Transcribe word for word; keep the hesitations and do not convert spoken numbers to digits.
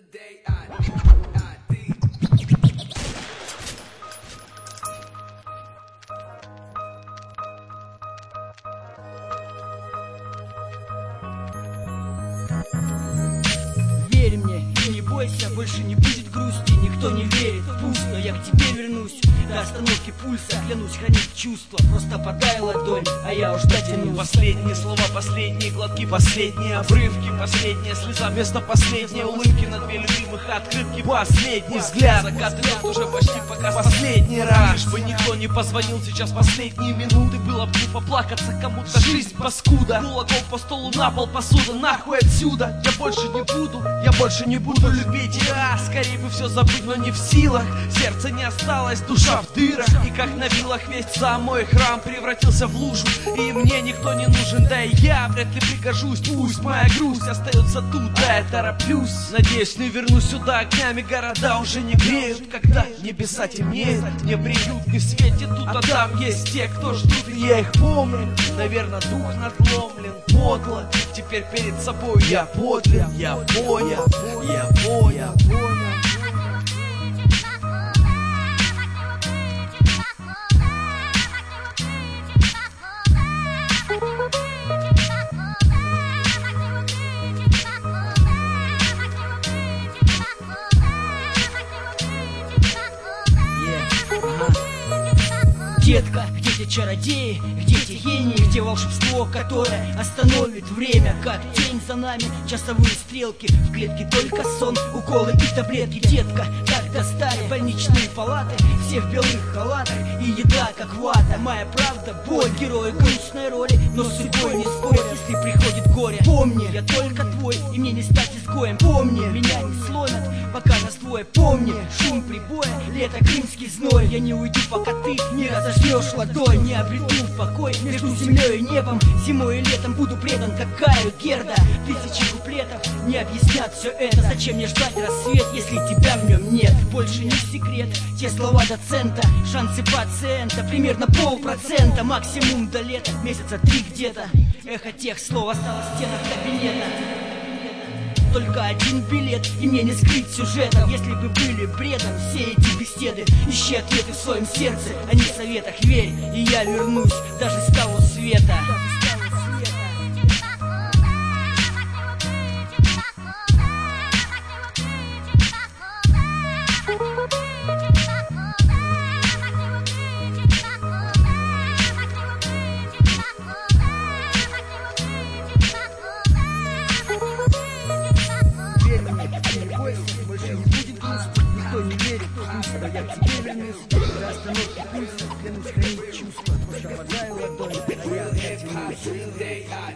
Верь мне и не бойся, больше не будет грусти. Никто не верит, пусто, я к тебе вернусь. До остановки пульса, клянусь хранить чувства. Просто подай ладонь, а я уж дотянусь. Последние слова, последние глотки, последние обрывки, последняя слеза вместо последней улыбки на две любимых открытки. Последний взгляд, закат лет уже почти пока последний раз. Лишь бы никто не позвонил сейчас последние минуты. Было бы глупо плакаться кому-то, жизнь паскуда. Кулаком по столу, на пол посуда, нахуй отсюда. Я больше не буду, я больше не буду любить тебя. Скорее бы все забыть, но не в силах. Сердце не осталось, душа в дырах. И как на вилах весь сам мой храм превратился в лужу. И мне никто не нужен, да и я вряд ли пригожусь. Пусть моя грусть остается тут, да я тороплюсь. Надеюсь, не вернусь сюда, огнями города уже не греют. Когда небеса темнеют, не приют ни в свете тут, а там есть те, кто ждут, и я их помню. Наверное, дух надломлен, подло. Теперь перед собой я подлин, я понял, я понял, я понял. Детка, где те чародеи, где те гении, где волшебство, которое остановит время, как тень за нами, часовые стрелки, в клетке только сон, уколы и таблетки. Детка, как достали больничные палаты, все в белых халатах и еда как вата. Моя правда, боль, герои грустной роли, но с судьбой не спорят, если приходит горе. Помни, я только твой, и мне не стать изгоем. Помни, меня не сломят, пока нас двое. Помни, шум прибоя, лето, крымский зной. Я не уйду, пока ты не разожмешь ладонь. Не обрету покой между землей и небом. Зимой и летом буду предан, как Каю Герда. Тысячи куплетов не объяснят все это. Зачем мне ждать рассвет, если тебя в нем нет? Больше не секрет, те слова доцента. Шансы пациента примерно полпроцента. Максимум до лета, месяца три где-то. Эхо тех слов осталось в стенах кабинета. Только один билет, и мне не скрыть сюжетом. Если бы были бредом все эти беседы, ищи ответы в своем сердце, а не в советах. Верь, и я вернусь даже с того света. Больше не будет грусти, никто не верит, пусто, я к тебе вернусь. До остановки пульса, клянусь хранить чувства. Просто подай ладонь, а я дотянусь.